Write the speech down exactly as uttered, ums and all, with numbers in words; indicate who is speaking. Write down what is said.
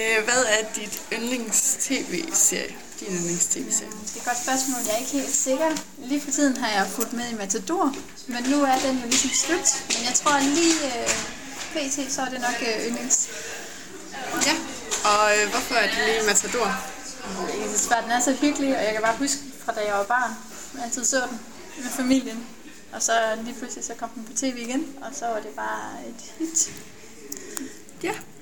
Speaker 1: Øh, hvad er dit yndlings-tv-serie? Din yndlings-tv-serie?
Speaker 2: Det er et godt spørgsmål. Jeg er ikke helt sikker. Lige for tiden har jeg fulgt med i Matador, men nu er den jo ligesom slut. Men jeg tror lige øh, P T, så er det nok øh, yndlings.
Speaker 1: Ja, og øh, hvorfor er det lige Matador?
Speaker 2: Jeg synes bare, den er så hyggelig, og jeg kan bare huske fra da jeg var barn. Jeg altid så den med familien. Og så lige pludselig så kom den på tv igen, og så var det bare et hit.
Speaker 1: Ja.